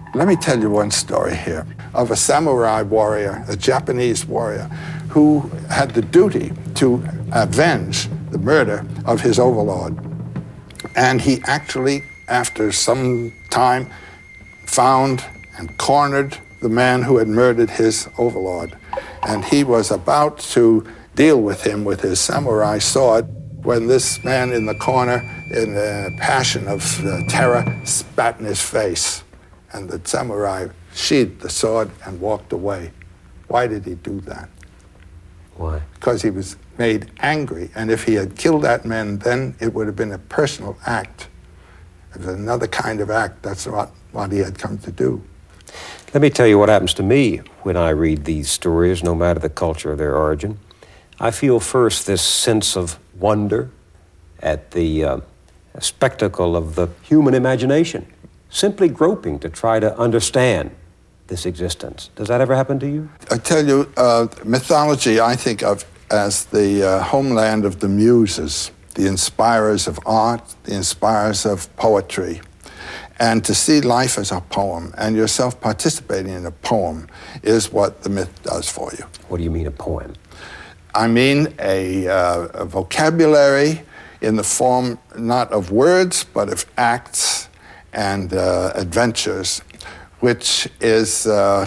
Let me tell you one story here of a samurai warrior, a Japanese warrior, who had the duty to avenge the murder of his overlord. And he actually, after some time, found and cornered the man who had murdered his overlord. And he was about to deal with him with his samurai sword when this man in the corner, in a passion of terror, spat in his face. And the samurai sheathed the sword and walked away. Why did he do that? Why? Because he was made angry. And if he had killed that man, then it would have been a personal act. It was another kind of act. That's what he had come to do. Let me tell you what happens to me when I read these stories, no matter the culture or their origin. I feel first this sense of wonder at the spectacle of the human imagination, simply groping to try to understand this existence. Does that ever happen to you? I tell you, mythology I think of as the homeland of the muses, the inspirers of art, the inspirers of poetry. And to see life as a poem and yourself participating in a poem is what the myth does for you. What do you mean a poem? I mean a vocabulary in the form not of words, but of acts and adventures, which is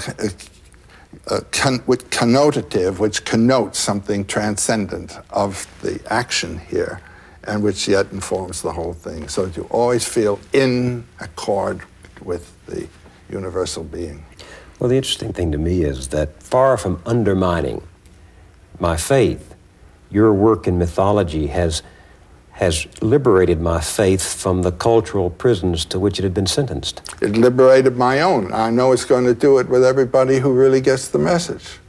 connotative, which connotes something transcendent of the action here, and which yet informs the whole thing, so that you always feel in accord with the universal being. Well, the interesting thing to me is that far from undermining my faith, your work in mythology has liberated my faith from the cultural prisons to which it had been sentenced. It liberated my own. I know it's going to do it with everybody who really gets the message.